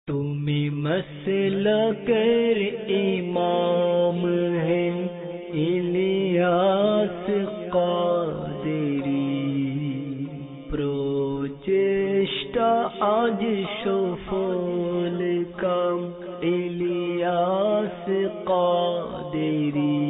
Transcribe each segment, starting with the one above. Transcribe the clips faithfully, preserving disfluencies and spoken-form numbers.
তুমি মসলকের ইমাম হে ইলিয়াস কাদেরী, প্রচেষ্টা আজ সফল কাম ইলিয়াস কাদেরী।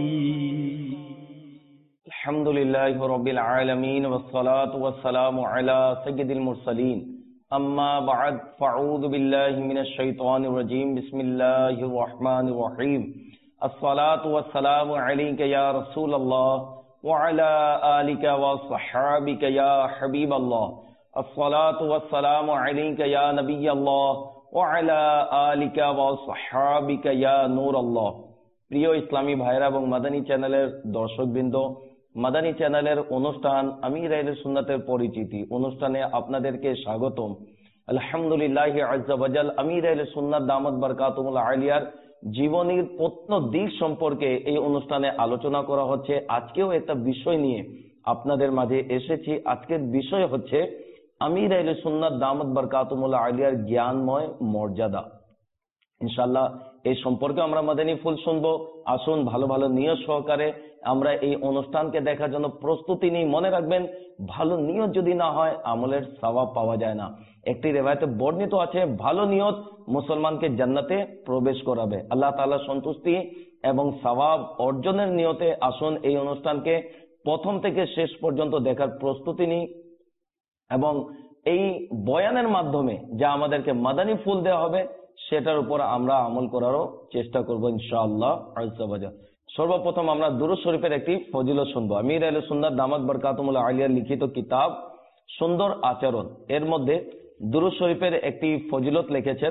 আলহামদুলিল্লাহি রাব্বিল আলামিন ওয়াসসালাতু ওয়াসসালামু আলা সাইয়্যিদিল মুরসালিন। أما بعد فأعوذ بالله من الشيطان الرجيم بسم الله الرحمن الرحيم الصلاة والسلام عليك يا رسول الله وعلى آلك وصحابك يا حبيب الله الصلاة والسلام عليك يا نبي الله وعلى آلك وصحابك يا نور الله। প্রিয় ইসলামী ভাইরা এবং মাদানী চ্যানেলের দর্শকবৃন্দ, মাদানী চ্যানেলের অনুষ্ঠান আমির আহলে সুন্নাতের পরিচিতি অনুষ্ঠানে আপনাদেরকে স্বাগতম। আলহামদুলিল্লাহ আজ্জা ওয়াজাল আমির আহলে সুন্নাত দামাত বারকাতুহুল আলিয়ার জীবনীর প্রত্যেক দিক সম্পর্কে এই অনুষ্ঠানে আলোচনা করা হচ্ছে। আজকেও একটা বিষয় নিয়ে আপনাদের মাঝে এসেছি। আজকের বিষয় হচ্ছে আমির আহলে সুন্নাত দামাত বারকাতুহুল আলিয়ার জ্ঞানময় মর্যাদা। ইনশাআল্লাহ এই সম্পর্কে আমরা মাদানী ফুল শুনবো। আসুন ভালো ভালো নিয়ত সহকারে আমরা এই অনুষ্ঠানকে দেখার জন্য প্রস্তুতি নিই। মনে রাখবেন, ভালো নিয়ত যদি না হয় আমলের সওয়াব পাওয়া যায় না। একটি রিওয়ায়াতে বর্ণিত আছে, ভালো নিয়ত মুসলমানকে জান্নাতে প্রবেশ করাবে। আল্লাহ তাআলার সন্তুষ্টি এবং সওয়াব অর্জনের নিয়তে আসুন এই অনুষ্ঠানকে প্রথম থেকে শেষ পর্যন্ত দেখার প্রস্তুতি নিই এবং এই বয়ানের মাধ্যমে যা আমাদেরকে মাদানী ফুল দেওয়া হবে সেটার উপর আমরা আমল করারও চেষ্টা করব ইনশাআল্লাহ আজ্জা ওয়াজাল। সর্বপ্রথম আমরা দুরূদ শরীফের একটি ফজিলত শুনবো। আমির আহলে সুন্নাত দামাত বারকাতুহুল আলিয়ার লিখিত কিতাব সুন্দর আচরণ এর মধ্যে দুরূদ শরীফের একটি ফজিলত লিখেছেন।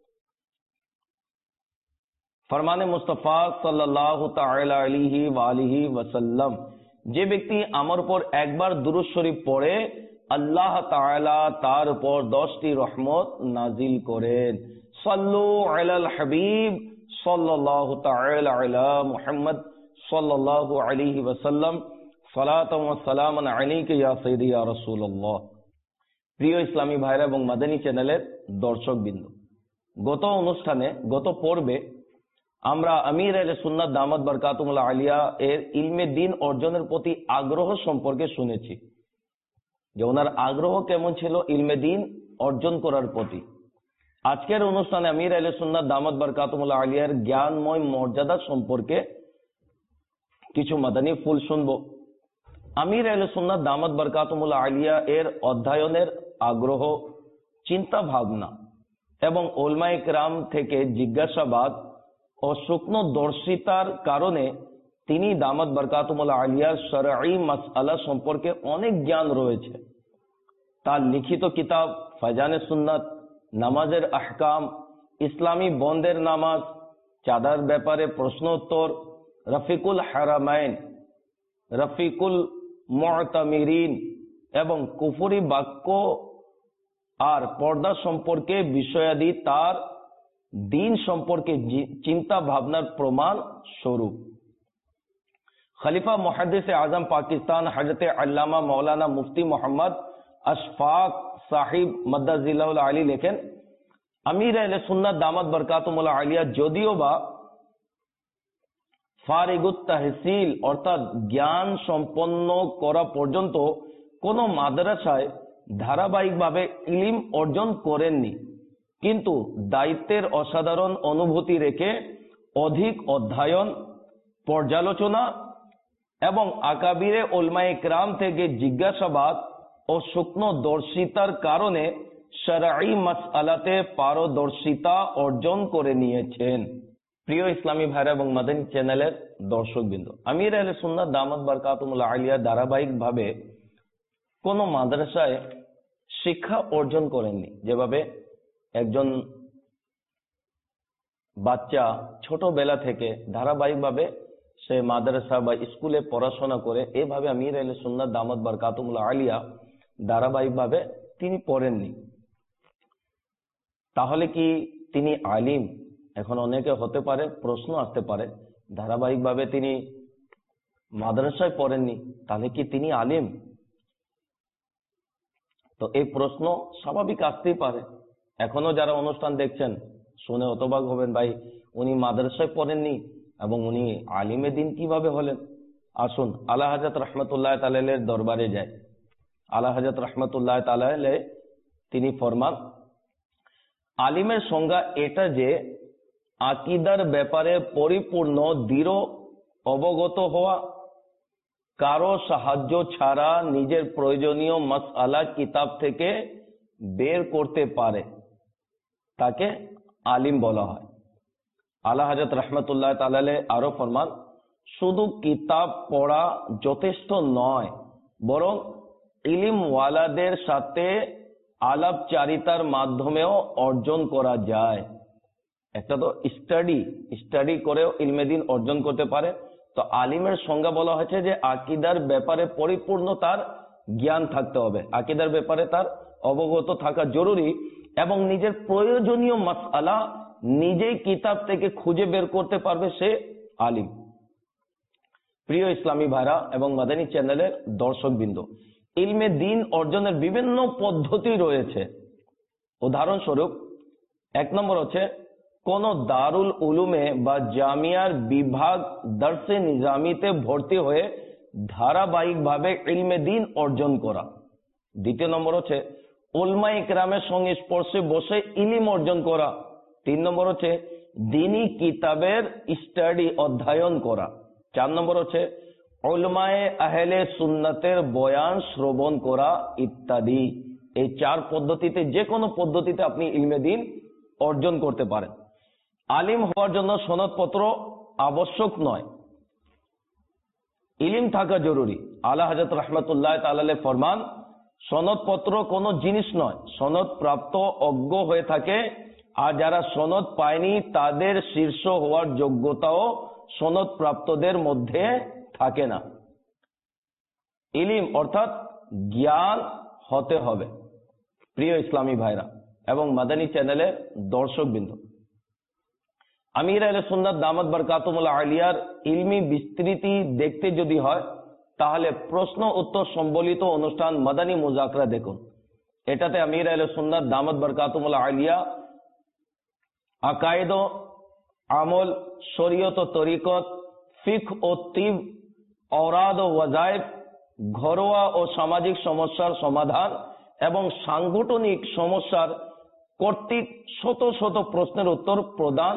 ফরমানে মুস্তাফা সাল্লাল্লাহু তাআলা আলাইহি ওয়া আলিহি ওয়াসাল্লাম, যে ব্যক্তি আমার উপর একবার দুরূদ শরীফ পড়ে আল্লাহ তাআলা তার উপর দশটি রহমত নাজিল করেন। সাল্লু আলাল হাবিব সাল্লাল্লাহু তাআলা আলা মুহাম্মদ সাল্লাল্লাহু আলাইহি ওয়াসাল্লাম সালাতাম ওয়া সালামান আলাইকা ইয়া সাইয়্যিদি ইয়া রাসূলুল্লাহ। প্রিয় ইসলামী ভাইরা এবং মাদানী চ্যানেলের দর্শকবৃন্দ, গত অনুষ্ঠানে গত পর্বে আমরা আমির আহলে সুন্নাত দামাত বারকাতুহুল আলিয়া এর ইলমে দ্বীন অর্জনের প্রতি আগ্রহ সম্পর্কে শুনেছি, যে ওনার আগ্রহ কেমন ছিল ইলমে দ্বীন অর্জন করার প্রতি। আজকের অনুষ্ঠানে আমির আহলে সুন্নাত দামাত বারকাতুহুল আলিয়ার জ্ঞানময় মর্যাদা সম্পর্কে কিছু মাদানী ফুল শুনবো। আমির আহলে সুন্নাত দামাত বারকাতুহুল আলিয়া এর অধ্যয়নের আগ্রহ, চিন্তা ভাবনা এবং উলামায়ে কেরাম থেকে জিজ্ঞাসাবাদ ও সূক্ষ্মদর্শিতার কারণে তিনি দামাত বারকাতুহুল আলিয়ার শরঈ মাসআলা সম্পর্কে অনেক জ্ঞান রয়েছে। তার লিখিত কিতাব ফায়জানে সুন্নাত, নামাজের আহকাম, ইসলামী বন্দের নামাজ, চাঁদার ব্যাপারে প্রশ্ন উত্তর, রফিকুল হারামাইন, রফিকুল মুতামিরিন এবং কুফরি বাক্য আর পর্দা সম্পর্কে বিষয়াদি তার দ্বীন সম্পর্কে চিন্তা ভাবনার প্রমাণ স্বরূপ। খলিফা মুহাদ্দিসে আজম পাকিস্তান হযরতে আল্লামা মাওলানা মুফতি মোহাম্মদ আশফাক সাহিব মাদ্দাজিল্লাহুল আলী লেখেন, আমির আহলে সুন্নাত দামাত বারকাতুহুল আলিয়া যদিও বা ফারিগুত তাহসিল অর্থাৎ জ্ঞান সম্পন্ন করা পর্যন্ত কোন মাদ্রাসায় ধারাবাহিকভাবে ইলম অর্জন করেননি, কিন্তু দায়িত্বের অসাধারণ অনুভূতি রেখে অধিক অধ্যয়ন, পর্যালোচনা এবং আকাবিরে উলামায়ে কেরাম থেকে জিজ্ঞাসাবাদ ও সূক্ষ্মদর্শিতার কারণে শরঈ মাসআলাতে পারদর্শিতা অর্জন করে নিয়েছেন। প্রিয় ইসলামী ভাইরা এবং মাদানী চ্যানেলের দর্শকবৃন্দ, আমির আহলে সুন্নাত দামাত বারকাতুহুল আলিয়া ধারাবাহিকভাবে কোন মাদ্রাসায় শিক্ষা অর্জন করেননি। যেভাবে একজন বাচ্চা ছোটবেলা থেকে ধারাবাহিকভাবে সে মাদ্রাসা বা স্কুলে পড়াশোনা করে, এভাবে আমির আহলে সুন্নাত দামাত বারকাতুহুল আলিয়া ধারাবাহিকভাবে তিনি পড়েননি। তাহলে কি তিনি আলিম? এখন অনেকে হতে পারে প্রশ্ন আসতে পারে, ধারাবাহিকভাবে তিনি মাদ্রাসায় পড়েননি, তাহলে কি তিনি আলিম? তো এই প্রশ্ন স্বাভাবিক আসতেই পারে। এখনো যারা অনুষ্ঠান দেখছেন শুনে হতবাক হবেন, ভাই উনি মাদ্রাসায় পড়েননি এবং উনি আলিমে দিন কিভাবে হলেন। আসুন আলা হযরত রাহমাতুল্লাহ তাআলার দরবারে যাই। আলা হযরত রাহমাতুল্লাহ তাআলা তিনি ফরমান, আলিমের সংজ্ঞা এটা যে আকীদার ব্যাপারে পরিপূর্ণ দৃঢ় অবগত হওয়া, কারো সাহায্য ছাড়া নিজের প্রয়োজনীয় মাসআলা কিতাব থেকে বের করতে পারে, তাকে আলিম বলা হয়। আলা হযরত রাহমাতুল্লাহ তাআলা আরো ফরমান, শুধু কিতাব পড়া যথেষ্ট নয়, বরং ইলমওয়ালাদের সাথে আলাপচারিতার মাধ্যমেও অর্জন করা যায়। একটা তো স্টাডি স্টাডি করেও ইলমে দিন অর্জন করতে পারে। তো আলিমের সংজ্ঞা বলা হয়েছে যে আকীদার ব্যাপারে পরিপূর্ণ তার জ্ঞান থাকতে হবে, আকীদার ব্যাপারে তার অবগত থাকা জরুরি এবং নিজের প্রয়োজনীয় মাসআলা নিজেই কিতাব থেকে খুঁজে বের করতে পারবে, সে আলিম। প্রিয় ইসলামী ভাইরা এবং মাদানী চ্যানেলের দর্শকবৃন্দ, ইলমে দিন অর্জনের বিভিন্ন পদ্ধতি রয়েছে। উদাহরণস্বরূপ এক নম্বর হচ্ছে কোন দারুল উলুমে বা জামিয়ার বিভাগ দর্সে নিজামিতে ভর্তি হয়ে ধারাবাহিকভাবে ইলমে দিন অর্জন করা। দ্বিতীয় নম্বর হচ্ছে উলমায়ে কেরামের সঙ্গে স্পর্শে বসে ইলম অর্জন করা। তিন নম্বর হচ্ছে দ্বীনি কিতাবের স্টাডি অধ্যয়ন করা। চার নম্বর হচ্ছে উলমায়ে আহলে সুন্নাতের বয়ান শ্রবণ করা ইত্যাদি। এই চার পদ্ধতিতে যে কোনো পদ্ধতিতে আপনি ইলমে দিন অর্জন করতে পারেন। আলিম হওয়ার জন্য সনদপত্র আবশ্যক নয়, ইলম থাকা জরুরি। আলা হযরত রাহমাতুল্লাহ তাআলা ফরমান, সনদপত্র কোনো জিনিস নয়, সনদ প্রাপ্ত অজ্ঞ হয়ে থাকে, আর যারা সনদ পায়নি তাদের শীর্ষ হওয়ার যোগ্যতাও সনদ প্রাপ্তদের মধ্যে থাকে না। ইলম অর্থাৎ জ্ঞান হতে হবে। প্রিয় ইসলামী ভাইরা এবং মাদানী চ্যানেলের দর্শকবৃন্দ, আমির আহলে সুন্নাত দামাত বরকাতুহুল আলিয়ার ইলমি বিস্তৃতি দেখতে যদি হয় তাহলে প্রশ্ন উত্তর সম্বলিত অনুষ্ঠান মাদানী মুযাকরা দেখুন। এটাতে আমির আহলে সুন্নাত দামাত বরকাতুহুল আলিয়া আকায়েদ ও আমল, শরীয়ত ও তরিকত, ফিকহ ও তিব, অওরাদ ও ওয়াজায়েফ, ঘরোয়া ও সামাজিক সমস্যার সমাধান এবং সাংগঠনিক সমস্যার কর্তৃক শত শত প্রশ্নের উত্তর প্রদান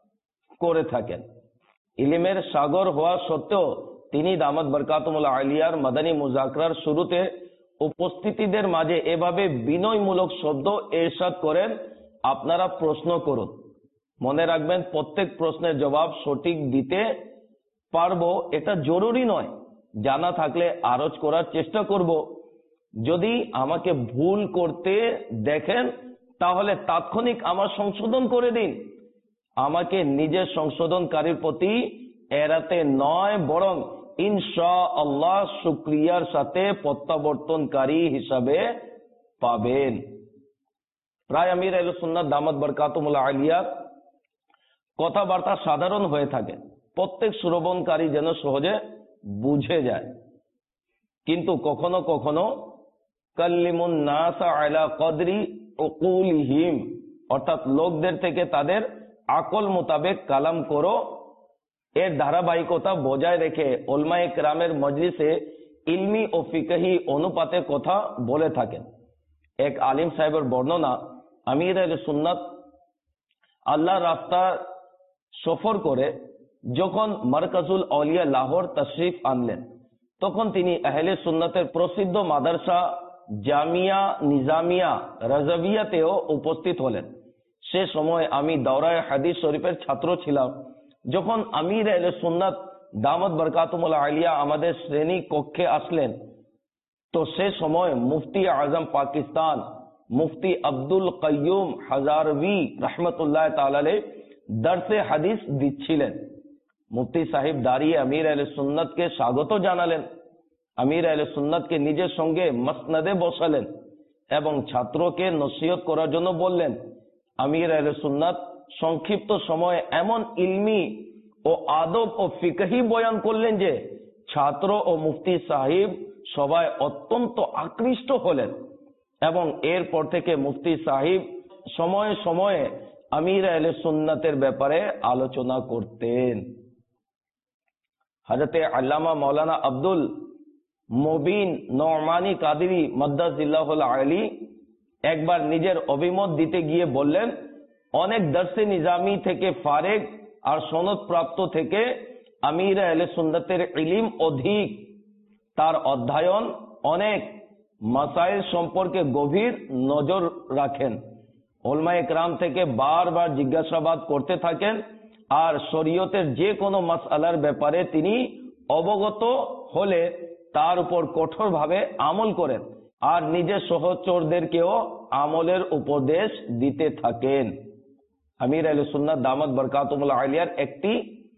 করে থাকেন। ইলমের সাগর হওয়া সত্ত্বেও তিনি দামাত বরকাতুহুল আলিয়ার মাদানী মুযাকরার শুরুতে উপস্থিতিদের মাঝে এভাবে বিনয়মূলক শব্দ ইরশাদ করেন, আপনারা প্রশ্ন করুন। মনে রাখবেন, প্রত্যেক প্রশ্নের জবাব সঠিক দিতে পারবো এটা জরুরি নয়, জানা থাকলে আরজ করার চেষ্টা করব। যদি আমাকে ভুল করতে দেখেন তাহলে তাৎক্ষণিক আমার সংশোধন করে দিন। আমাকে নিজের সংশোধনকারীর প্রতি এড়াতে নয়, বরং ইনশাআল্লাহ শুকরিয়ার সাথে প্রত্যাবর্তনকারী হিসাবে পাবেন। প্রায় আমির আহলে সুন্নাত দামাত বরকাতুহুল আলিয়ার কথাবার্তা সাধারণ হয়ে থাকে, প্রত্যেক শ্রবণকারী যেন সহজে বুঝে যায়। কিন্তু কখনো কখনো কাল্লিমুন নাস আলা কদরি উকুলিহিম, অর্থাৎ লোকদের থেকে তাদের আকল মোতাবেক কালাম করো, এর ধারাবাহিকতা বজায় রেখে উলমায়ে কেরামের মজলিসে ইলমি ও ফিকহি অনুপাতে কথা বলে থাকেন। এক আলিম সাহেবের বর্ণনা, আমির আহলে সুন্নাত আল্লাহর রাস্তা সফর করে যখন মারকাজুল আউলিয়া লাহোর তশরিফ আনলেন, তখন তিনি আহলে সুন্নাতের প্রসিদ্ধ মাদ্রাসা জামিয়া নিজামিয়া রাজাবিয়াতেও উপস্থিত হলেন। সে সময় আমি দাওরায়ে হাদিস শরীফের ছাত্র ছিলাম। যখন আমির আহলে সুন্নাত দামাত বরকাতুহুল আলিয়া আমাদের শ্রেণী কক্ষে আসলেন, তো সে সময় মুফতি আজম পাকিস্তান মুফতি আব্দুল কাইয়ুম হাজারভি রহমতুল্লাহ তাআলা আলাইহি দরসে হাদিস দিচ্ছিলেন। মুফতি সাহেব দাঁড়িয়ে আমির আহলে সুন্নাতকে স্বাগত জানালেন, আমির আহলে সুন্নাতকে নিজের সঙ্গে মসনদে বসালেন এবং ছাত্রকে নসিহত করার জন্য বললেন। আমির আহলে সুন্নাত সংক্ষিপ্ত সময়ে এমন ইলমি ও আদব ও ফিকহি বয়ান করলেন যে ছাত্র ও মুফতি সাহেব সবাই অত্যন্ত আকৃষ্ট হলেন এবং এরপর থেকে মুফতি সাহেব সময়ে সময়ে আমির আহলে সুন্নাতের ব্যাপারে আলোচনা করতেন। হযরতে আল্লামা মাওলানা আব্দুল মুবিন নোমানী কাদেরী মাদ্দাজিল্লাহুল আলী একবার নিজের অভিমত দিতে গিয়ে বললেন, অনেক দর্শে নিজামি থেকে ফারেক আর সনদ প্রাপ্ত থেকে আমির আহলে সুন্নাতের ইলম অধিক, তার অধ্যয়ন অনেক, মাসাইল সম্পর্কে গভীর নজর রাখেন, উলামায়ে কেরাম থেকে বারবার জিজ্ঞাসাবাদ করতে থাকেন, আর শরীয়তের যে কোনো মাসআলার ব্যাপারে তিনি অবগত হলে তার উপর কঠোরভাবে আমল করেন আর নিজের সহচরদেরকেও আমলের উপদেশ দিতে থাকেন। আমির আহলে সুন্নাত দামাত বরকাতুহুল আলিয়ার একটি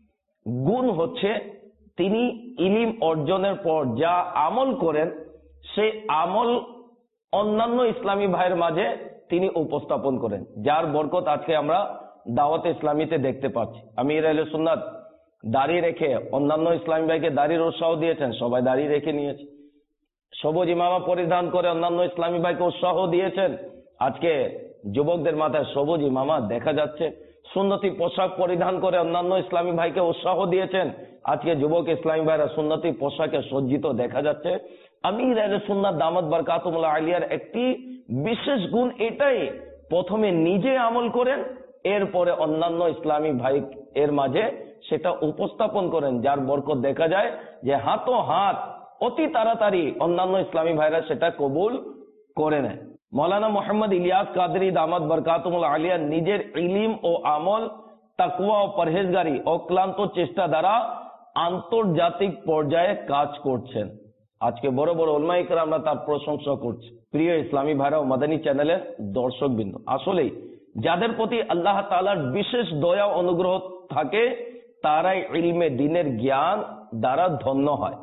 গুণ হচ্ছে তিনি ইলম অর্জনের পর যা আমল করেন সেই আমল অন্যান্য ইসলামী ভাইয়ের মাঝে তিনি উপস্থাপন করেন, যার বরকত আজকে আমরা দাওয়াত ইসলামীতে দেখতে পাচ্ছি। আমির আহলে সুন্নাত দাড়ি রেখে অন্যান্য ইসলামী ভাইকে দাড়ির উৎসাহ দিয়েছেন, সবাই দাড়ি রেখে নিয়েছে। সবুজ ইমামা পরিধান করে অন্যান্য ইসলামী ভাইকে উৎসাহ দিয়েছেন, আজকে যুবকদের মাথায় সবুজ ইমামা দেখা যাচ্ছে। সুন্নতি পোশাক পরিধান করে অন্যান্য ইসলামী ভাইকে উৎসাহ দিয়েছেন, আজকে যুবক ইসলামী ভাইরা সুন্নতি পোশাকে সজ্জিত দেখা যাচ্ছে। আমির আহলে সুন্নাত দামাত বরকাতুহুল আলিয়ার একটি বিশেষ গুণ এটাই, প্রথমে নিজে আমল করেন, এরপরে অন্যান্য ইসলামী ভাই এর মাঝে সেটা উপস্থাপন করেন, যার বরকত দেখা যায় যে হাতো হাত অতি তাড়াতাড়ি অন্যান্য ইসলামী ভাইরা সেটা কবুল করে নেয়। মৌলানা মোহাম্মদ ইলিয়াস কাদরি দামাত বরকাতুহুল আলিয়া নিজের ইলম ও আমল, তাকওয়া ও পরহেজগারি অক্লান্ত চেষ্টা দ্বারা আন্তর্জাতিক পর্যায়ে কাজ করছেন। আজকে বড় বড় উলামায়ে কেরামরা তার প্রশংসা করছে। প্রিয় ইসলামী ভাইরা ও মাদানী চ্যানেলের দর্শকবৃন্দ, আসলেই যাদের প্রতি আল্লাহ তাআলার বিশেষ দয়া ও অনুগ্রহ থাকে তারাই ইলমে দ্বীনের জ্ঞান দ্বারা ধন্য হয়।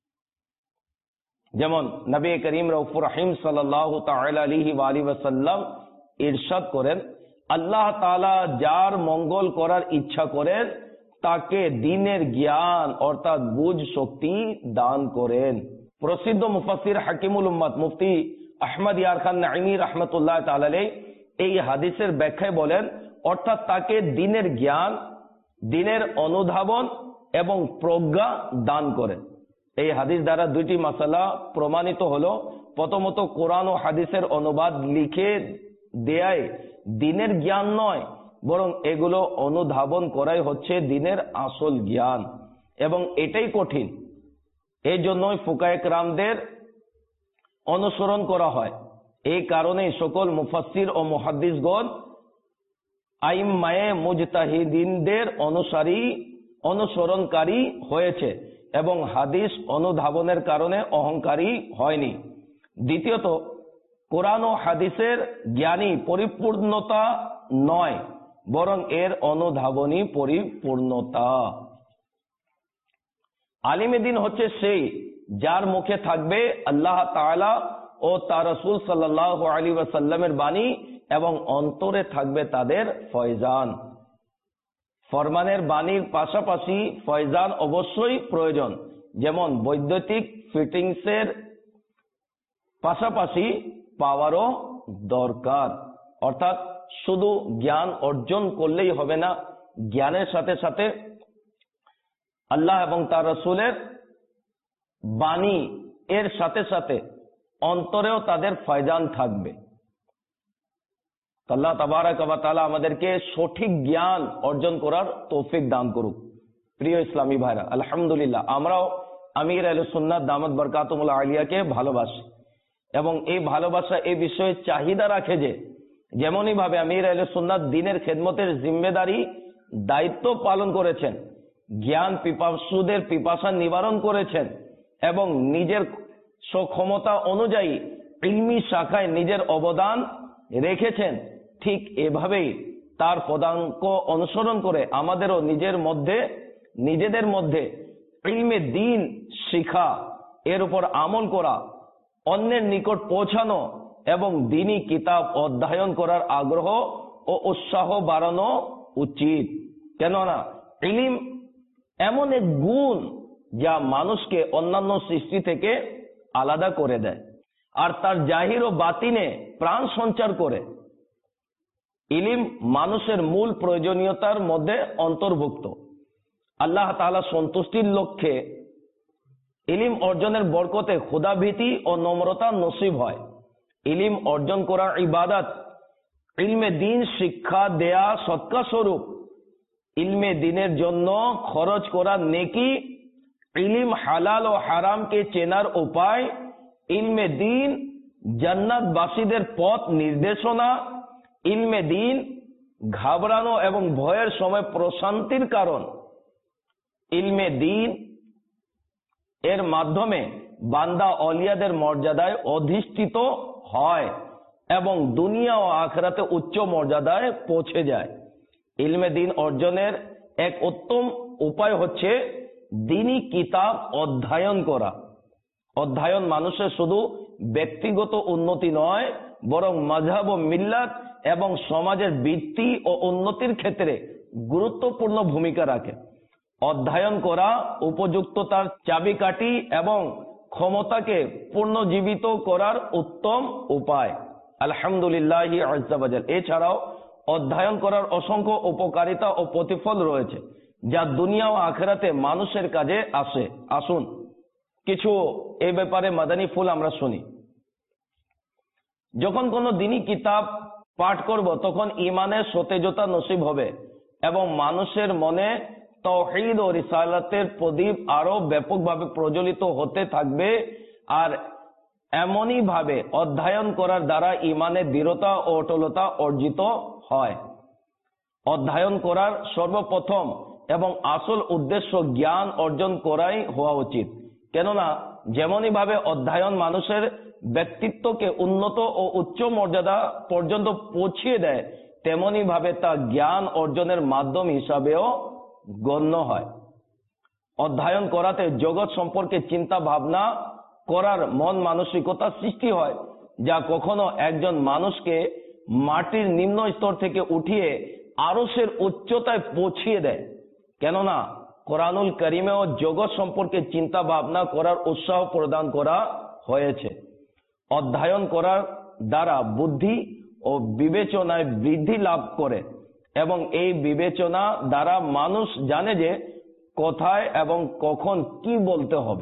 যেমন নবী করিম রউফুর রহিম সাল্লাল্লাহু তাআলা আলাইহি ওয়া আলিহি ওয়াসাল্লাম ইরশাদ করেন, আল্লাহ তাআলা যার মঙ্গল করার ইচ্ছা করেন তাকে দ্বীনের জ্ঞান অর্থাৎ বুঝ শক্তি দান করেন। প্রসিদ্ধ মুফাসসির হাকিমুল উম্মাত মুফতি আহমদ ইয়ার খান নাঈমি রাহমাতুল্লাহ তাআলা আলাইহি এই হাদিসের ব্যাখ্যায় বলেন, অর্থাৎ তাকে দ্বীনের জ্ঞান, দ্বীনের অনুধাবন এবং প্রজ্ঞা দান করেন। এই হাদিস দ্বারা দুইটি মাসালা প্রমাণিত হলো। প্রথমত, কোরআন ও হাদিসের অনুবাদ লিখে দেয়ায় দ্বীনের জ্ঞান নয়, বরং এগুলো অনুধাবন করাই হচ্ছে দ্বীনের আসল জ্ঞান, এবং এটাই কঠিন। এই জন্যই ফুকায়ে কেরামদের অনুসরণ করা হয়। এই কারণেই সকল মুফাসসির ও মুহাদ্দিসগণ আইম্মায়ে মুজতাহিদিনদের অনুসারী অনুসরণকারী হয়েছে এবং হাদিস অনুধাবনের কারণে অহংকারী হয়নি। দ্বিতীয়ত, কোরআন ও হাদিসের জ্ঞানী পরিপূর্ণতা নয়, বরং এর অনুধাবনী পরিপূর্ণতা। আলিমে দ্বীন হচ্ছে সেই যার মুখে থাকবে আল্লাহ তাআলা ও তার রাসূল সাল্লাল্লাহু আলাইহি ওয়াসাল্লামের বাণী এবং অন্তরে থাকবে তাদের ফয়জান। ফরমানের বাণীর পাশাপাশি ফয়জান অবশ্যই প্রয়োজন, যেমন বৈদ্যুতিক ফিটিংসের পাশাপাশি পাওয়ারও দরকার। অর্থাৎ শুধু জ্ঞান অর্জন করলেই হবে না, জ্ঞানের সাথে সাথে আল্লাহ এবং তার রাসূলের বাণী এর সাথে সাথে অন্তরেও তাদের ফয়জান থাকবে। আল্লাহ তাবারাক ওয়া তাআলা আমাদেরকে সঠিক জ্ঞান অর্জন করার তৌফিক দান করুক। প্রিয় ইসলামী ভাইরা, আলহামদুলিল্লাহ আমরাও আমির আহলে সুন্নাত দামাত বরকাতুহুল আলিয়াকে ভালোবাসি এবং এই ভালোবাসা এই বিষয়ে চাহিদা রাখে যে যেমনই ভাবে আমির আহলে সুন্নাত দ্বীনের খেদমতের জিম্মেদারি দায়িত্ব পালন করেছেন, জ্ঞান পিপাসুদের পিপাসা নিবারণ করেছেন এবং নিজের সক্ষমতা অনুযায়ী ইলমি শাখায় নিজের অবদান রেখেছেন, ঠিক এভাবেই তার পদাঙ্ক অনুসরণ করে আমাদেরও নিজের মধ্যে নিজেদের মধ্যে ইলমে দ্বীন শিখা, এর উপর আমল করা, অন্যের নিকট পৌঁছানো এবং দ্বীনি কিতাব অধ্যয়ন করার আগ্রহ ও উৎসাহ বাড়ানো উচিত। কেননা ইলম এমন এক গুণ যা মানুষকে অন্যান্য সৃষ্টি থেকে আলাদা করে দেয় আর তার জাহির ও বাতিনে প্রাণ সঞ্চার করে। ইলিম মানুষের মূল প্রয়োজনীয়তার মধ্যে অন্তর্ভুক্ত। আল্লাহ তাআলা সন্তুষ্টির লক্ষ্যে ইলিম অর্জনের বরকতে খোদাভীতি ও নম্রতা নসিব হয়। ইলিম অর্জন করা ইবাদত। ইলমে দ্বীন শিক্ষা দেয়া সদকা স্বরূপ। ইলমে দ্বীনের জন্য খরচ করা নেকি। ইলিম হালাল ও হারামকে চেনার উপায়। ইলমে দ্বীন জান্নাতবাসীদের পথ নির্দেশনা। ইলমে দ্বীন ঘাবড়ানো এবং ভয়ের সময় প্রশান্তির কারণ। ইলমে দ্বীন এর মাধ্যমে বান্দা অলিয়াদের মর্যাদায় অধিষ্ঠিত হয় এবং দুনিয়া ও আখিরাতে উচ্চ মর্যাদায় পৌঁছে যায়। ইলমে দ্বীন অর্জনের এক উত্তম উপায় হচ্ছে দ্বীনি কিতাব অধ্যয়ন করা। অধ্যয়ন মানুষের শুধু ব্যক্তিগত উন্নতি নয়, বরং মাযহাব ও মিল্লাত এবং সমাজের বৃদ্ধি ও উন্নতির ক্ষেত্রে গুরুত্বপূর্ণ ভূমিকা রাখে। অধ্যয়ন করা উপযুক্ততার চাবিকাঠি এবং ক্ষমতাকে পুনর্জীবিত করার উত্তম উপায়। আলহামদুলিল্লাহ আযজা ওয়াজাল। এছাড়াও অধ্যয়ন করার অসংখ্য উপকারিতা ও প্রতিফল রয়েছে, যা দুনিয়া ও আখিরাতে মানুষের কাজে আসে। আসুন কিছু এই ব্যাপারে মাদানী ফুল আমরা শুনি। যখন কোনো দ্বীনি কিতাব পাঠ করব তখন ঈমানের সতেজতা নসিব হবে এবং মানুষের মনে তাওহীদ ও রিসালাতের প্রদীপ আরো ব্যাপকভাবে প্রজ্বলিত হতে থাকবে। আর এমনই ভাবে অধ্যয়ন করার দ্বারা ঈমানের দৃঢ়তা ও অটলতা অর্জিত হয়। অধ্যয়ন করার সর্বপ্রথম এবং আসল উদ্দেশ্য জ্ঞান অর্জন করাই হওয়া উচিত। কেননা যেমনই ভাবে অধ্যয়ন মানুষের ব্যক্তিত্বকে উন্নত ও উচ্চ মর্যাদা পর্যন্ত পৌঁছিয়ে দেয়, তেমনি ভাবে তা জ্ঞান অর্জনের মাধ্যম হিসাবেও গণ্য হয়। অধ্যয়ন করাতে জগৎ সম্পর্কে চিন্তা ভাবনা করার মন মানসিকতা সৃষ্টি হয়, যা কখনো একজন মানুষকে মাটির নিম্ন স্তর থেকে উঠিয়ে আরশের উচ্চতায় পৌঁছিয়ে দেয়। কেননা কোরআনুল কারীমেও জগৎ সম্পর্কে চিন্তা ভাবনা করার উৎসাহ প্রদান করা হয়েছে। অধ্যয়ন করার দ্বারা বুদ্ধি ও বিবেচনায় বৃদ্ধি লাভ করে এবং এই বিবেচনা দ্বারা মানুষ জানে যে কোথায় এবং কখন কি বলতে হবে।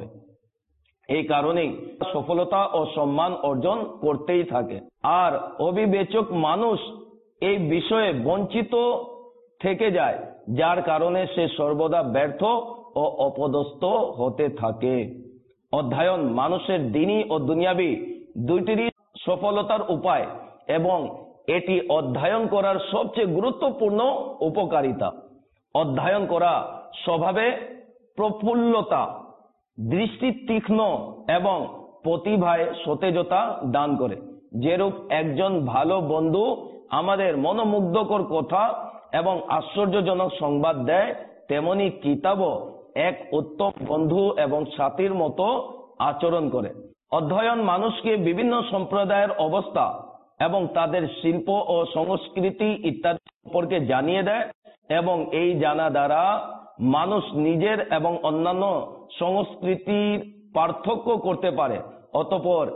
এই কারণেই সফলতা ও সম্মান অর্জন করতেই থাকে। আর অবিবেচক মানুষ এই বিষয়ে বঞ্চিত থেকে যায়, যার কারণে সে সর্বদা ব্যর্থ ও অপদস্থ হতে থাকে। অধ্যয়ন মানুষের দ্বীনি ও দুনিয়াবি দুইটিরই সফলতার উপায় এবং এটি অধ্যয়ন করার সবচেয়ে গুরুত্বপূর্ণ উপকারিতা। অধ্যয়ন করা স্বভাবে প্রফুল্লতা, দৃষ্টি তীক্ষ্ণ এবং প্রতিভায় সতেজতা দান করে। যেরূপ একজন ভালো বন্ধু আমাদের মনোমুগ্ধকর কথা এবং আশ্চর্যজনক সংবাদ দেয়, তেমনি কিতাবও এক উত্তম বন্ধু এবং সাথীর মতো আচরণ করে। অধ্যয়ন মানুষকে বিভিন্ন সম্প্রদায়ের অবস্থা এবং তাদের শিল্প ও সংস্কৃতি ইত্যাদি সম্পর্কে জানিয়ে দেয় এবং এই জানা দ্বারা মানুষ নিজের এবং অন্যান্য সংস্কৃতির পার্থক্য করতে পারে। অতঃপর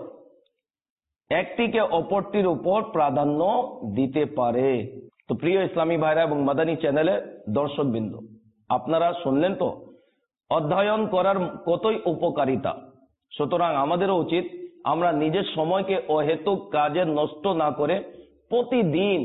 একটিকে অপরটির উপর প্রাধান্য দিতে পারে। তো প্রিয় ইসলামী ভাইরা এবং মাদানী চ্যানেলের দর্শকবৃন্দ, আপনারা শুনলেন তো অধ্যয়ন করার কতই উপকারিতা। সুতরাং আমাদেরও উচিত আমরা নিজের সময়কে অহেতুক কাজে নষ্ট না করে প্রতিদিন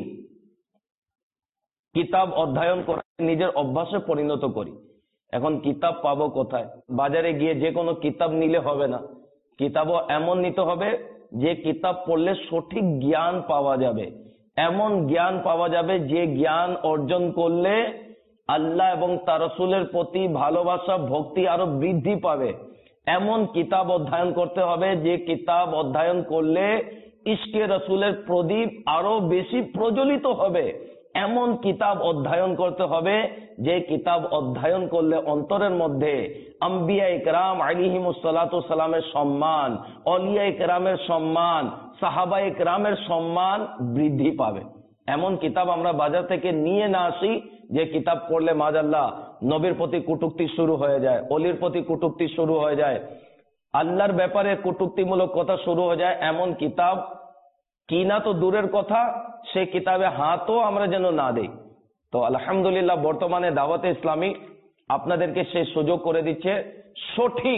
কিতাব অধ্যয়ন করে নিজের অভ্যাসে পরিণত করি। এখন কিতাব পাবো কোথায়? বাজারে গিয়ে যে কোনো কিতাব নিলে হবে না। কিতাবও এমন নিতে হবে যে কিতাব পড়লে সঠিক জ্ঞান পাওয়া যাবে, এমন জ্ঞান পাওয়া যাবে যে জ্ঞান অর্জন করলে আল্লাহ এবং তার রাসূলের প্রতি ভালোবাসা ভক্তি আরো বৃদ্ধি পাবে। এমন কিতাব অধ্যয়ন করতে হবে যে কিতাব অধ্যয়ন করলে ইশকে রাসূলের প্রদীপ আরো বেশি প্রজ্বলিত হবে। এমন কিতাব অধ্যয়ন করতে হবে যে কিতাব অধ্যয়ন করলে অন্তরের মধ্যে আম্বিয়া ইকরাম আলাইহিমুস সালাতু সালামের সম্মান, অলিয়া ইকরামের সম্মান, সাহাবা ইকরামের সম্মান বৃদ্ধি পাবে। এমন কিতাব আমরা বাজার থেকে নিয়ে না আসি যে কিতাব পড়লে মাশাআল্লাহ নবীর প্রতি কটূক্তি শুরু হয়ে যায়, অলির প্রতি কটূক্তি শুরু হয়ে যায়, আল্লাহর ব্যাপারে কটূক্তিমূলক কথা শুরু হয়ে যায়। এমন কিতাব কিনা তো দূরের কথা, সে কিতাবে হাতও আমরা যেন না দেই। তো আলহামদুলিল্লাহ বর্তমানে দাওয়াতে ইসলামী আপনাদেরকে সে সুযোগ করে দিচ্ছে। সঠিক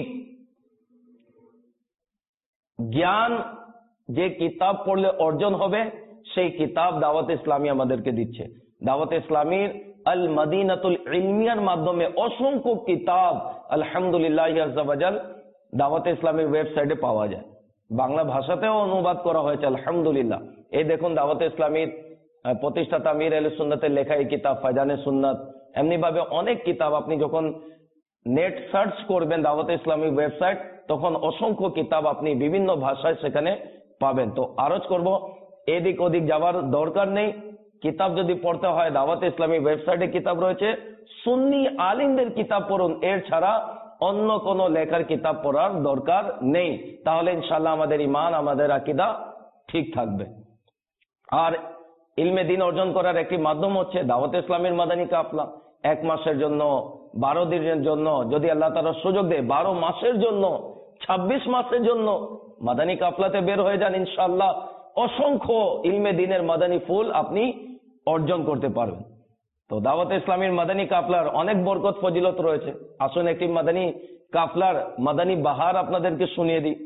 জ্ঞান যে কিতাব পড়লে অর্জন হবে, সেই কিতাব দাওয়াতে ইসলামী আমাদেরকে দিচ্ছে। দাওয়াতে ইসলামীর আল মদিনাতুল ইলমিয়ার মাধ্যমে অসংখ্য কিতাব আলহামদুলিল্লাহ আজ্জা ওয়াজাল দাওয়াতে ইসলামীর ওয়েবসাইটে পাওয়া যায়। বাংলা ভাষাতেও অনুবাদ করা হয়েছে আলহামদুলিল্লাহ। এই দেখুন দাওয়াতে ইসলামীর প্রতিষ্ঠাতা আমির আহলে সুন্নাতের লেখা এই কিতাব ফায়জানে সুন্নাত। এমনি ভাবে অনেক কিতাব আপনি যখন নেট সার্চ করবেন দাওয়াতে ইসলামী ওয়েবসাইট, তখন অসংখ্য কিতাব আপনি বিভিন্ন ভাষায় সেখানে পাবেন। তো আরজ করব, এদিক ওদিক যাওয়ার দরকার নেই। কিতাব যদি পড়তে হয় দাওয়াতে ইসলামী ওয়েবসাইটে কিতাব রয়েছে, সুন্নি আলিমদের কিতাব পড়ুন, এর ছাড়া অন্য কোন লেখার কিতাব পড়ার দরকার নেই। তাহলে ইনশাআল্লাহ আমাদের ঈমান, আমাদের আকীদা ঠিক থাকবে। আর ইলমে দ্বীন অর্জন করার একটি মাধ্যম হচ্ছে দাওয়াতে ইসলামীর মাদানী কাফলা। এক মাসের জন্য, বারো দিনের জন্য, যদি আল্লাহ তাআলা সুযোগ দেয় বারো মাসের জন্য, ছাব্বিশ মাসের জন্য মাদানী কাফলাতে বের হয়ে যান, ইনশাআল্লাহ অসংখ্য ইলমে দ্বীনের মাদানী ফুল আপনি অর্জন করতে পারবেন। তো দাওয়াতে ইসলামীর মাদানী কাফলার অনেক বরকত ফজিলত রয়েছে। আসুন একটি মাদানী কাফলার মাদানী বাহার আপনাদেরকে শুনিয়ে দিই।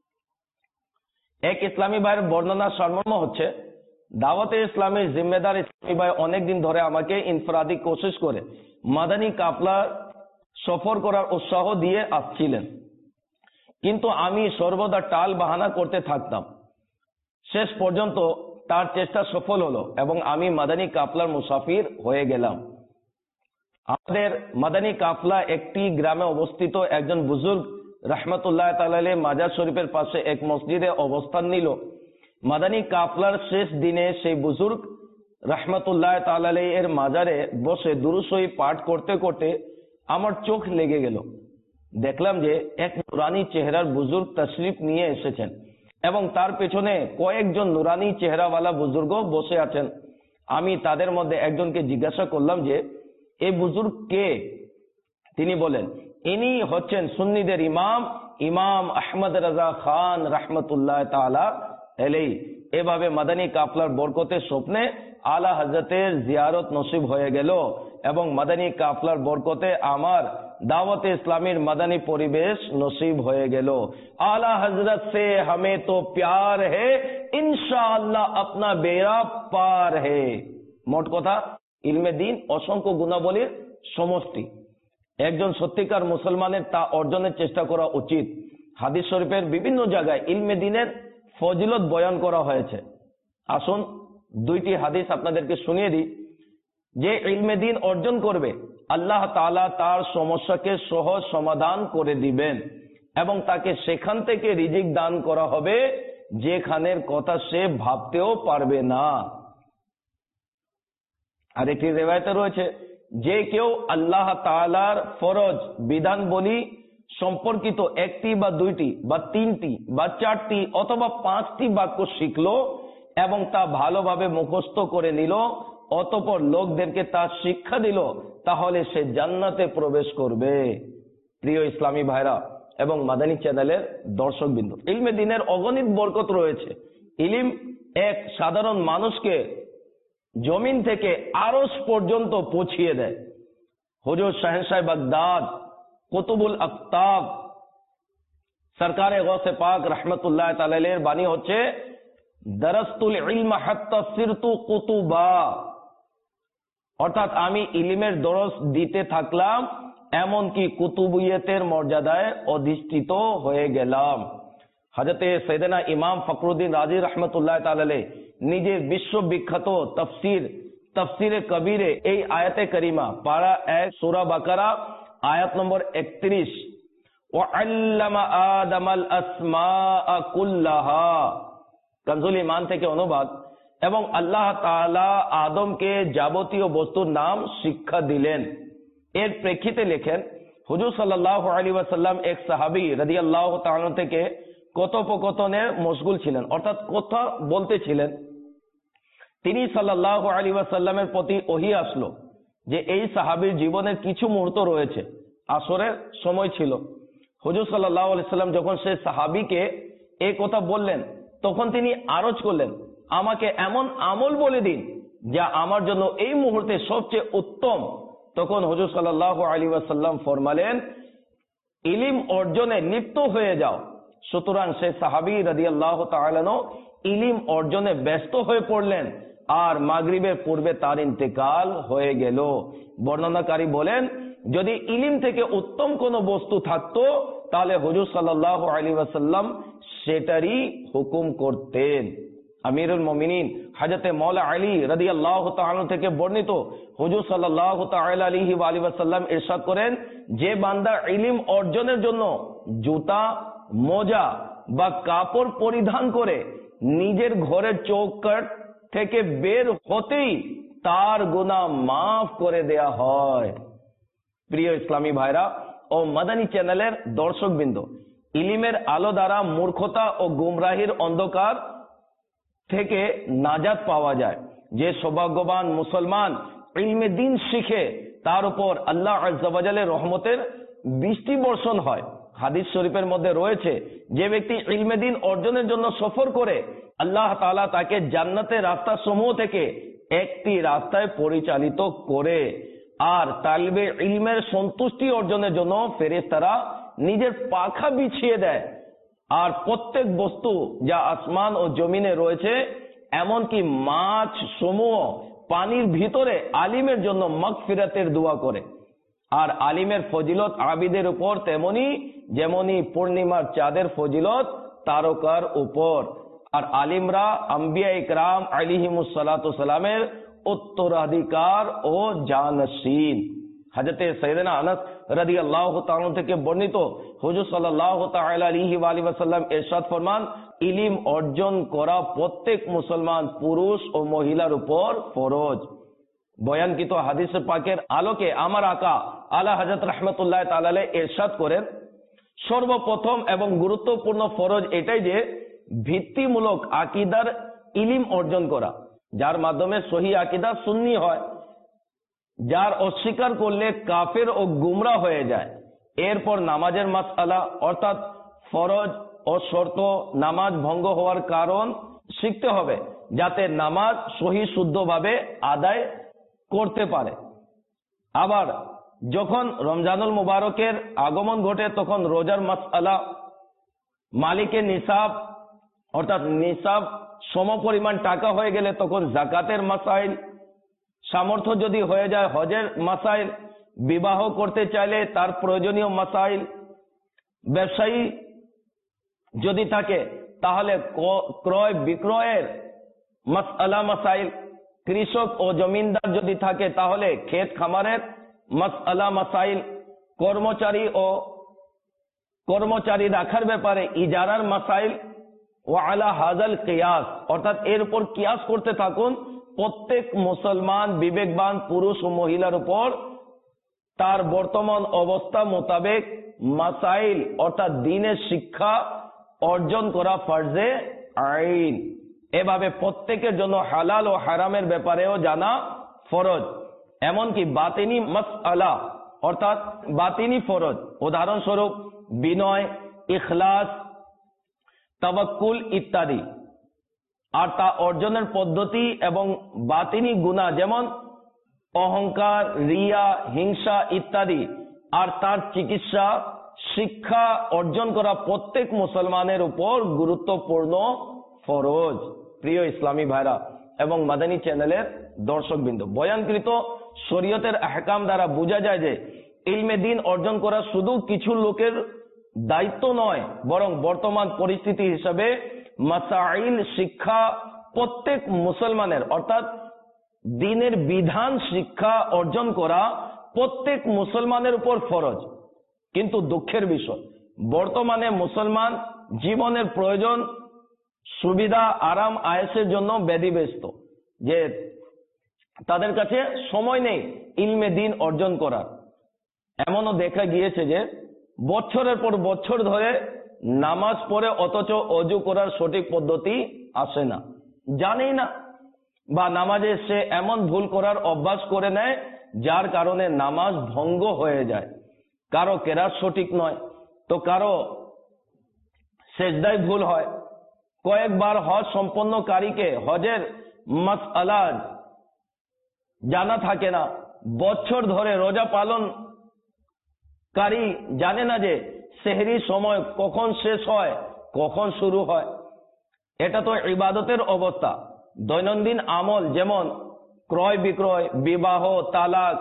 এক ইসলামী ভাইয়ের বর্ণনা সারমর্ম হচ্ছে, দাওয়াতে ইসলামের জিম্মেদার ইসলামী ভাই অনেকদিন ধরে আমাকে ইনফরাদি কোশিশ করে মাদানী কাফলা সফর করার উৎসাহ দিয়ে আসছিলেন, কিন্তু আমি সর্বদা টাল বাহানা করতে থাকতাম। শেষ পর্যন্ত তার চেষ্টা সফল হলো এবং আমি মাদানী কাফলার মুসাফির হয়ে গেলাম। আমাদের মাদানী কাফলা একটি গ্রামে অবস্থিত। একজন বুজুর্গ রাহমাতুল্লাহ তাআলা আলাইহি মাজার শরীফের পাশে এক মসজিদে অবস্থান নিল। মাদানী কাফলার শেষ দিনে সেই বুজুর্গ রাহমাতুল্লাহ তাআলা আলাইহি এর মাজারে বসে দুরূদ শরীফ পাঠ করতে করতে আমার চোখ লেগে গেল। দেখলাম যে এক নুরানি চেহারার বুজুর্গ তশরিফ নিয়ে এসেছেন এবং তার পেছনে কয়েকজন নুরানি চেহারাওয়ালা বুজুর্গ বসে আছেন। আমি তাদের মধ্যে একজনকে জিজ্ঞাসা করলাম যে এই বুজুর্গ কে? তিনি বলেন, ইনি হচ্ছেন সুন্নিদের ইমাম, ইমাম আহমদ রাজা খান রাহমাতুল্লাহ তাআলা আলাইহি। এভাবে মাদানী কাফলার বরকতে স্বপ্নে আলা হযরতের জিয়ারত নসিব হয়ে গেল এবং মাদানী কাফলার বরকতে আমার दावत इस्लामी मदनी परिवेश नसीब हो गेलो। आला हजरत से हमें तो प्यार है, इंशाअल्लाह अपना बेड़ा पार है। मोट कथा इल्मे दीन असंख्य गुणावलीर समष्टि। একজন সত্যিকার মুসলমানের তা অর্জনের চেষ্টা করা উচিত। হাদিস শরীফের বিভিন্ন জায়গায় ইলমে দ্বীনের ফজিলত বয়ান করা হয়েছে। আসুন দুইটি হাদিস আপনাদেরকে শুনিয়ে দিই। যে ইলমে দ্বীন অর্জন করবে আল্লাহ তাআলা তার সমস্যাকে সহজ সমাধান করে দিবেন এবং তাকে সেখান থেকে রিজিক দান করা হবে যেখানের কথা সে ভাবতেও পারবে না। আর একটি রিওয়ায়াতে রয়েছে, যে কেউ আল্লাহ তাআলার ফরজ বিধান বলি সম্পর্কিত একটি বা দুইটি বা তিনটি বা চারটি অথবা পাঁচটি বাক্য শিখলো এবং তা ভালোভাবে মুখস্থ করে নিল, অতঃপর লোকদেরকে তা শিক্ষা দিল, তাহলে সে জান্নাতে প্রবেশ করবে। প্রিয় ইসলামী ভাইরা এবং মাদানী চ্যানেলের দর্শকবৃন্দ, ইলমে দ্বীনের অগণিত বরকত রয়েছে। ইলম এক সাধারণ মানুষকে জমিন থেকে আরশ পর্যন্ত পৌঁছিয়ে দেয়। হুজুর শাহেনশাহ বাগদাদ কুতুবুল আফতাব সরকারে গৌসে পাক রহমতুল্লাহ তাআলা আলাইহির বাণী হচ্ছে, দারাস্তুল ইলম হাত্তা সিরতু কুতুবা, অর্থাৎ আমি ইলমের দরস দিতে থাকলাম এমনকি কুতুবিয়তের মর্যাদায় অধিষ্ঠিত হয়ে গেলাম। হযরতে সাইয়েদনা ইমাম ফখরুদ্দিন রাজি রহমতুল্লাহ তাআলা আলাইহি নিজের বিশ্ববিখ্যাত তাফসীর তাফসীরে কবিরে এই আয়াতে করিমা পারা এক সূরা বাকারা আয়াত নম্বর একত্রিশ, ওয়া আল্লামা আদামাল আসমাআ কুল্লাহা, কানজুল ঈমান থেকে অনুবাদ, এবং আল্লাহ তাআলা আদমকে যাবতীয় বস্তুর নাম শিক্ষা দিলেন। এর প্রেক্ষিতে লেখেন, হুজুর সাল্লাল্লাহু আলাইহি ওয়াসাল্লাম এক সাহাবী রাদিয়াল্লাহু তাআলা থেকে কথোপকথনে মশগুল ছিলেন, অর্থাৎ কথা বলতেছিলেন। তিনি সাল্লাল্লাহু আলাইহি ওয়াসাল্লামের প্রতি ওহী আসলো যে এই সাহাবীর জীবনের কিছু মুহূর্ত রয়েছে। আসরের সময় ছিল। হুজুর সাল্লাল্লাহু আলাইহি ওয়াসাল্লাম যখন সেই সাহাবীকে এই কথা বললেন, তখন তিনি আরজ করলেন, আমাকে এমন আমল বলে দিন যা আমার জন্য এই মুহূর্তে সবচেয়ে উত্তম। তখন হুজুর সাল্লাল্লাহু আলাইহি ওয়াসাল্লাম ফরমালেন, ইলম অর্জনে লিপ্ত হয়ে যাও। সুতরাং সে সাহাবী রাদিয়াল্লাহু তাআলা আনহু ইলম অর্জনে ব্যস্ত হয়ে পড়লেন, আর মাগরিবের পূর্বে তার ইন্তেকাল হয়ে গেল। বর্ণনাকারী বলেন, যদি ইলম থেকে উত্তম কোনো বস্তু থাকতো তাহলে হুজুর সাল্লাল্লাহু আলাইহি ওয়াসাল্লাম সেটারই হুকুম করতেন। আমিরুল মুমিনিন হযরত মাওলা আলী রাদিয়াল্লাহু তাআলা থেকে বর্ণিত, হুজুর সাল্লাল্লাহু তাআলা আলাইহি ওয়া আলিহি ওয়াসাল্লাম ইরশাদ করেন, যে বান্দা ইলম অর্জনের জন্য জুতা, মোজা বা কাপড় পরিধান করে নিজের ঘরের চৌকাঠ থেকে বের হতেই তার গুনাহ মাফ করে দেয়া হয়। প্রিয় ইসলামী ভাইরা ও মাদানী চ্যানেলের দর্শকবৃন্দ, ইলমের আলো দ্বারা মূর্খতা ও গুমরাহির অন্ধকার থেকে নাজাত পাওয়া যায়। যে সৌভাগ্যবান মুসলমান ইলমে দ্বীন শিখে তার উপর আল্লাহ আযজা ওয়া জাল্লার রহমতের বৃষ্টি বর্ষণ হয়। হাদিস শরীফের মধ্যে রয়েছে, যে ব্যক্তি ইলমে দ্বীন অর্জনের জন্য সফর করে আল্লাহ তাআলা তাকে জান্নাতের রাস্তা সমূহ থেকে একটি রাস্তায় পরিচালিত করে, আর তালবে ইলমের সন্তুষ্টি অর্জনের জন্য ফেরেশতারা নিজের পাখা বিছিয়ে দেয়। আর প্রত্যেক বস্তু যা আসমান ও জমিনে রয়েছে, এমনকি মাছ সমূহ পানির ভিতরে আলিমের জন্য মাগফিরাতের দোয়া করে। আর আলিমের ফজিলত আবিদের উপর তেমনি যেমনি পূর্ণিমার চাঁদের ফজিলত তারকার উপর। আর আলিমরা আম্বিয়া ইকরাম আলাইহিমুস সালাতু সালামের উত্তরাধিকার ও জানশীন। হযরতে সাইয়েদনা আনাস রাদিয়াল্লাহু তাআলা থেকে বর্ণিত, হুজুর সাল্লাল্লাহু তাআলা আলাইহি ওয়া আলিহি ওয়াসাল্লাম ইরশাদ ফরমান, ইলম অর্জন করা প্রত্যেক মুসলমান পুরুষ ও মহিলার উপর ফরজ। বয়ানকৃত হাদিস পাকের আলোকে আমার আকা আলা হযরত রাহমাতুল্লাহ তাআলা আলাইহি ইরশাদ করেন, সর্বপ্রথম এবং গুরুত্বপূর্ণ ফরজ এটাই যে ভিত্তিমূলক আকীদার ইলম অর্জন করা, যার মাধ্যমে সহি আকীদা সুন্নি হয়, যার অস্বীকার করলে কাফের ও গুমরা হয়ে যায়। এরপর নামাজের মাসআলা অর্থাৎ ফরজ ও শর্ত, নামাজ ভঙ্গ হওয়ার কারণ শিখতে হবে, যাতে নামাজ সহি শুদ্ধভাবে আদায় করতে পারে। আবার যখন রমজানুল মুবারকের আগমন ঘটে তখন রোজার মাসআলা, মালিকের নিসাব অর্থাৎ নিসাব সমপরিমাণ টাকা হয়ে গেলে তখন যাকাতের মাসাইল, সামর্থ্য যদি হয়ে যায় হজের মাসাইল, বিবাহ করতে চাইলে তার প্রয়োজনীয় মাসাইল, ব্যবসায়ী যদি থাকে তাহলে ক্রয় বিক্রয়ের মাসআলা মাসাইল, কৃষক ও জমিনদার যদি থাকে তাহলে ক্ষেত খামারের মাসআলা মাসাইল, কর্মচারী ও কর্মচারী রাখার ব্যাপারে ইজারার মাসাইল। ওয়া আলা হাযাল কিয়াস অর্থাৎ এর উপর কিয়াস করতে থাকুন। প্রত্যেক মুসলমান বিবেকবান পুরুষ ও মহিলার উপর তার বর্তমান অবস্থা মোতাবেক মাসাইল অর্থাৎ দ্বীনের শিক্ষা অর্জন করা ফরজে আইন। এভাবে প্রত্যেকের জন্য হালাল ও হারামের ব্যাপারেও জানা ফরজ, এমনকি বাতিনি মাসআলা অর্থাৎ বাতিনি ফরজ, উদাহরণস্বরূপ বিনয়, ইখলাস, তাওয়াক্কুল ইত্যাদি। আর তা অর্জনের পদ্ধতি এবং বাতিনি গুনাহ যেমন অহংকার, রিয়া, হিংসা ইত্যাদি, আর তার চিকিৎসা শিক্ষা অর্জন করা প্রত্যেক মুসলমানের উপর গুরুত্বপূর্ণ ফরজ। প্রিয় ইসলামী ভাইরা এবং মাদানী চ্যানেলের দর্শকবৃন্দ, বয়ানকৃত শরীয়তের আহকাম দ্বারা বোঝা যায় যে ইলমে দ্বীন অর্জন করা শুধু কিছু লোকের দায়িত্ব নয়, বরং বর্তমান পরিস্থিতি হিসাবে মাসাইল শিক্ষা প্রত্যেক মুসলমানের অর্থাৎ দ্বীনের বিধান শিক্ষা অর্জন করা প্রত্যেক মুসলমানের উপর ফরজ। কিন্তু দুঃখের বিষয়, বর্তমানে মুসলমান জীবনের প্রয়োজন, সুবিধা, আরাম আয়েশের জন্য ব্যতিব্যস্ত, যে তাদের কাছে সময় নেই ইলমে দ্বীন অর্জন করার। এমনও দেখা গিয়েছে যে বছরের পর বছর ধরে নামাজ পড়ে অথচ অজু করার সঠিক পদ্ধতি আসে না, জানেই না, বা নামাজে সে এমন ভুল করার অভ্যাস করে নেয় যার কারণে নামাজ ভঙ্গ হয়ে যায়। কারো কেরাত সঠিক নয়, তো কারো সেজদায় ভুল হয়, কয়েকবার হজ সম্পন্নকারীকে হজের মাসআলা জানা থাকে না, বছর ধরে রোজা পালন কারী জানে না যে সেহরির সময় কখন শেষ হয়, কখন শুরু হয়। এটা তো ইবাদতের অবস্থা। দৈনন্দিন আমল যেমন ক্রয় বিক্রয়, বিবাহ, তালাক,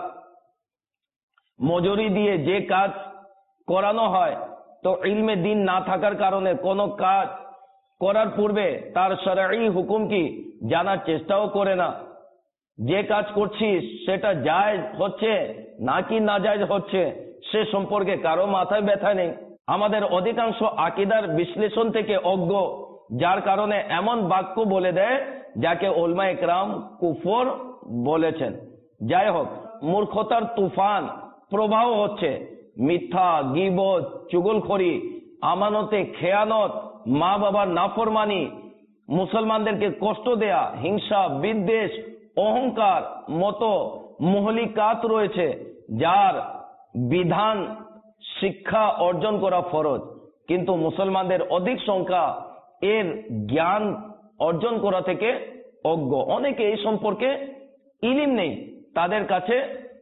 মজুরি দিয়ে যে কাজ করানো হয়, তো ইলমে দিন না থাকার কারণে কোনো কাজ করার পূর্বে তার শরঈ হুকুম কি জানার চেষ্টাও করে না। যে কাজ করছিস সেটা জায়েজ হচ্ছে নাকি নাজায়েজ হচ্ছে সে সম্পর্কে কারো মাথায় ব্যথা নেই। আমাদের অধিকাংশ আকীদার বিশ্লেষণ থেকে অজ্ঞ, যার কারণে এমন বাক্য বলে দেয় যাকে উলামা ইকরাম কুফর বলেছেন। যাই হোক, মূর্খতার তুফান প্রবাহ হচ্ছে। মিথ্যা, গীবত, চুগলখড়ি, আমানতে খেয়ানত, মা বাবার নাফরমানি, মুসলমানদেরকে কষ্ট দেয়া, হিংসা, বিদ্বেষ, অহংকার মতো মুহলিকাত রয়েছে যার বিধান শিক্ষা অর্জন করা ফরজ, কিন্তু মুসলমানদের অধিক সংখ্যা এর জ্ঞান অর্জন করা থেকে অজ্ঞ। অনেকে এই সম্পর্কে ইলিম নেই, তাদের কাছে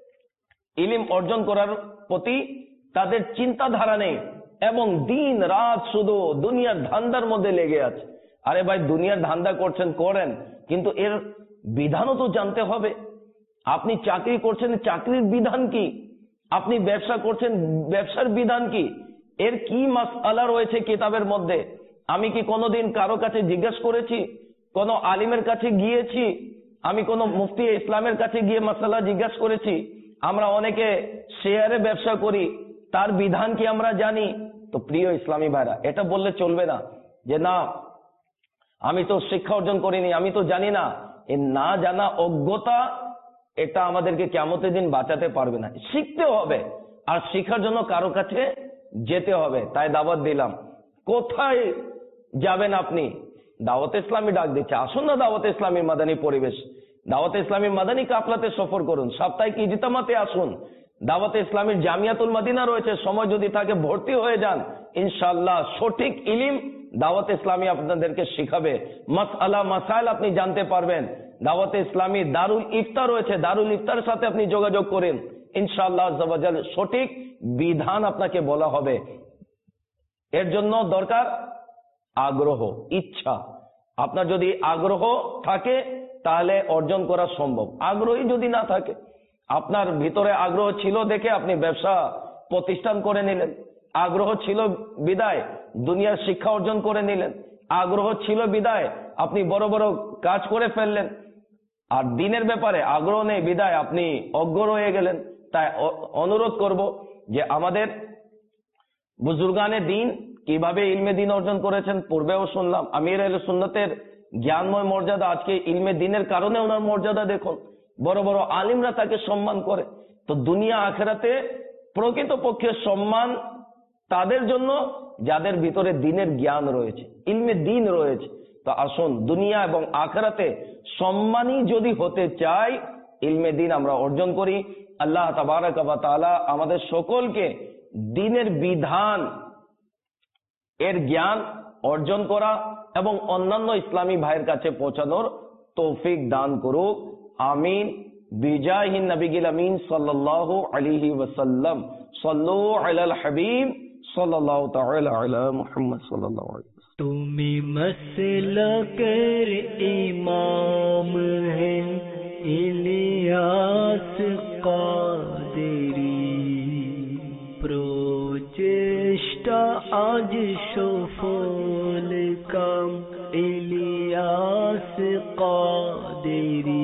ইলিম অর্জন করার প্রতি তাদের চিন্তাধারা নেই এবং দিন রাত শুধু দুনিয়ার ধান্দার মধ্যে লেগে আছে। আরে ভাই, দুনিয়ার ধান্দা করছেন করেন, কিন্তু এর বিধানও তো জানতে হবে। আপনি চাকরি করছেন, চাকরির বিধান কি? আপনি ব্যবসা করছেন, ব্যবসার বিধান কি? এর কি মাসআলা রয়েছে কিতাবের মধ্যে? আমি কি কোনোদিন কারো কাছে জিজ্ঞেস করেছি? কোন আলিমের কাছে গিয়েছি? আমি কোন মুফতি ইসলামের কাছে গিয়ে মাসআলা জিজ্ঞেস করেছি? আমরা অনেকে শেয়ারে ব্যবসা করি, তার বিধান কি আমরা জানি? তো প্রিয় ইসলামী ভাইরা, এটা বললে চলবে না যে না আমি তো শিক্ষা অর্জন করিনি, আমি তো জানি না। এই না জানা, অজ্ঞতা, এটা আমাদেরকে কিয়ামতের দিন বাঁচাতে পারবে না। শিখতে হবে, আর শিখার জন্য কারো কাছে যেতে হবে। তাই দাওয়াত দিলাম। কোথায় যাবেন আপনি? দাওয়াত ইসলামী ডাক দিচ্ছে, আসুন না দাওয়াত ইসলামী মাদানী পরিবেশ, দাওয়াত ইসলামী মাদানী কাফলাতে সফর করুন, সাপ্তাহিক ইজতিমাতে আসুন। দাওয়াত ইসলামীর জামিয়াতুল মদিনা রয়েছে, সময় যদি থাকে ভর্তি হয়ে যান। ইনশাআল্লাহ সঠিক ইলিম দাওয়াত ইসলামী আপনাদেরকে শিখাবে, মাসআলা মাসাইল আপনি জানতে পারবেন। দাওয়াত ইসলামী দারুল ইফতার রয়েছে, দারুল ইফতারের সাথে আপনি যোগাযোগ করেন, ইনশাআল্লাহ আজ্জা ওয়া জাল সঠিক বিধান আপনাকে বলা হবে। এর জন্য দরকার আগ্রহ, ইচ্ছা। আপনার যদি আগ্রহ থাকে তাহলে অর্জন করা সম্ভব। আগ্রহী যদি না থাকে, আপনার ভিতরে আগ্রহ ছিল দেখে আপনি ব্যবসা প্রতিষ্ঠান করে নিলেন, আগ্রহ ছিল বিদায় দুনিয়ার শিক্ষা অর্জন করে নিলেন, আগ্রহ ছিল বিদায় আপনি বড় বড় কাজ করে ফেললেন, আর দিনের ব্যাপারে আগ্রহ নেই বিদায় আপনি অজ্ঞ রয়ে গেলেন। তাই অনুরোধ করব যে আমাদের বুজুর্গানে দিন কিভাবে ইলমে দিন অর্জন করেছেন পূর্বেও শুনলাম। আমির আহলে সুন্নতের জ্ঞানময় মর্যাদা, আজকে ইলমে দিনের কারণে ওনার মর্যাদা দেখুন, বড় বড় আলিমরা তাকে সম্মান করে। তো দুনিয়া আখেরাতে প্রকৃতপক্ষে সম্মান তাদের জন্য যাদের ভিতরে দিনের জ্ঞান রয়েছে, ইলমে দিন রয়েছে। তো আসুন, দুনিয়া এবং আখেরাতে সম্মানী যদি হতে চাই, ইলমে দিন আমরা অর্জন করি। আল্লাহ তাবারাক ওয়া তাআলা আমাদের সকলকে দিনের বিধান এর জ্ঞান অর্জন করা এবং অন্যান্য ইসলামী ভাইয়ের কাছে পৌঁছানোর তৌফিক দান করুক। আমিন। বিজাহিন নবিয়িল আমিন সাল্লাল্লাহু আলাইহি ওয়াসাল্লাম। সাল্লু আলাল হাবিব সাল্লাল্লাহু তাআলা আলা মুহাম্মদ সাল্লাল্লাহু আলাইহি ওয়াসাল্লাম। তুমি মসলকের ইমাম हैं ইলিয়াস কাদেরী, প্রচেষ্টা আজ সফল কাম ইলিয়াস কাদেরী।